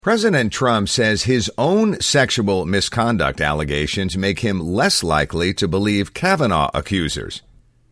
President Trump says his own sexual misconduct allegations make him less likely to believe Kavanaugh accusers.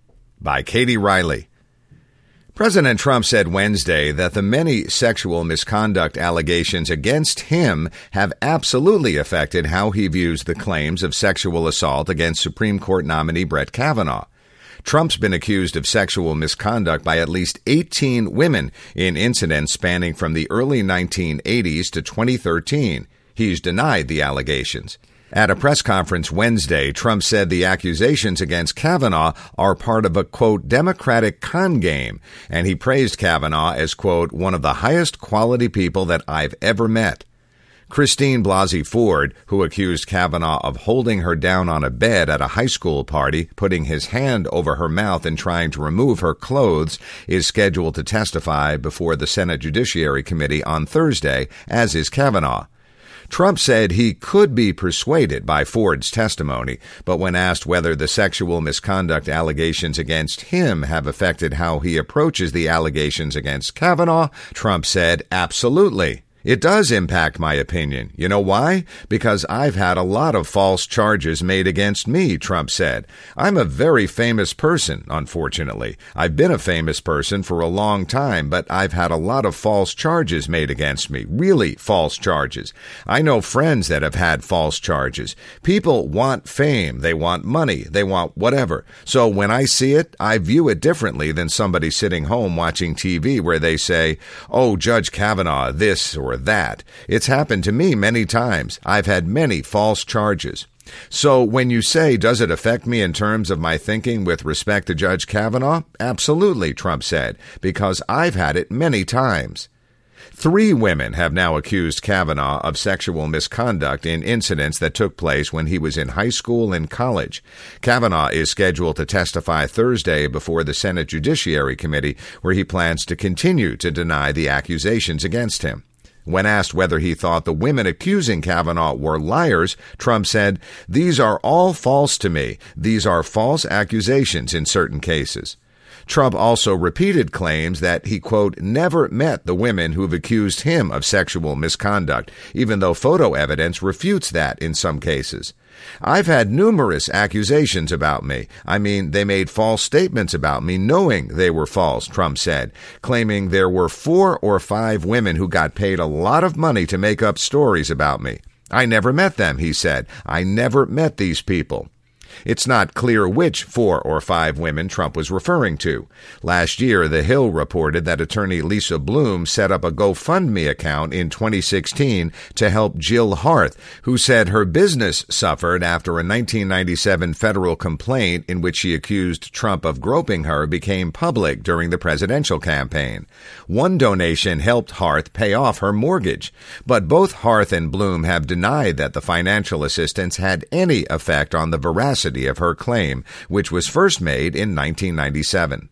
By Katie Riley. President Trump said Wednesday that the many sexual misconduct allegations against him have absolutely affected how he views the claims of sexual assault against Supreme Court nominee Brett Kavanaugh. Trump's been accused of sexual misconduct by at least 18 women in incidents spanning from the early 1980s to 2013. He's denied the allegations. At a press conference Wednesday, Trump said the accusations against Kavanaugh are part of a, quote, Democratic con game, and he praised Kavanaugh as, quote, one of the highest quality people that I've ever met. Christine Blasey Ford, who accused Kavanaugh of holding her down on a bed at a high school party, putting his hand over her mouth and trying to remove her clothes, is scheduled to testify before the Senate Judiciary Committee on Thursday, as is Kavanaugh. Trump said he could be persuaded by Ford's testimony, but when asked whether the sexual misconduct allegations against him have affected how he approaches the allegations against Kavanaugh, Trump said, absolutely. It does impact my opinion. You know why? Because I've had a lot of false charges made against me, Trump said. I'm a very famous person, unfortunately. I've been a famous person for a long time, but I've had a lot of false charges made against me, really false charges. I know friends that have had false charges. People want fame. They want money. They want whatever. So when I see it, I view it differently than somebody sitting home watching TV where they say, oh, Judge Kavanaugh, this or that. It's happened to me many times. I've had many false charges. So when you say, does it affect me in terms of my thinking with respect to Judge Kavanaugh? Absolutely, Trump said, because I've had it many times. 3 women have now accused Kavanaugh of sexual misconduct in incidents that took place when he was in high school and college. Kavanaugh is scheduled to testify Thursday before the Senate Judiciary Committee, where he plans to continue to deny the accusations against him. When asked whether he thought the women accusing Kavanaugh were liars, Trump said, these are all false to me. These are false accusations in certain cases. Trump also repeated claims that he, quote, never met the women who've accused him of sexual misconduct, even though photo evidence refutes that in some cases. I've had numerous accusations about me. I mean, they made false statements about me knowing they were false, Trump said, claiming there were 4 or 5 women who got paid a lot of money to make up stories about me. I never met them, he said. I never met these people. It's not clear which 4 or 5 women Trump was referring to. Last year, The Hill reported that attorney Lisa Bloom set up a GoFundMe account in 2016 to help Jill Harth, who said her business suffered after a 1997 federal complaint in which she accused Trump of groping her became public during the presidential campaign. One donation helped Harth pay off her mortgage, but both Harth and Bloom have denied that the financial assistance had any effect on the veracity of her claim, which was first made in 1997.